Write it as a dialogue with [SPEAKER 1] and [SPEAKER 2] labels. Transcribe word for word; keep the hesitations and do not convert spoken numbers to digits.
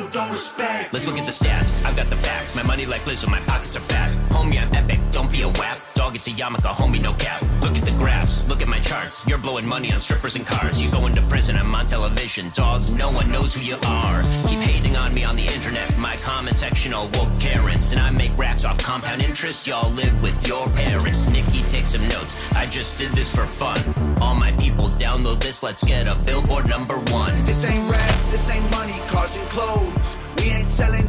[SPEAKER 1] you don't respect.
[SPEAKER 2] Let's look at the stats, I've got the facts. My money like Lizzo, my pockets are fat. Homie, I'm epic, don't be a wap. Dog, it's a yarmulke, homie, no cap. Look at the graphs, look at my charts. You're blowing money on strippers and cars. You go into prison, I'm on television. Dog, no one knows who you are. Keep hating on me on the internet. My comment section all woke Karens. And I make racks off compound interest. Y'all live with your parents. Nikki, take some notes, I just did this for fun. All my people, download this, let's get a Billboard number one.
[SPEAKER 1] This ain't rap, this ain't money, cars and clothes. We ain't selling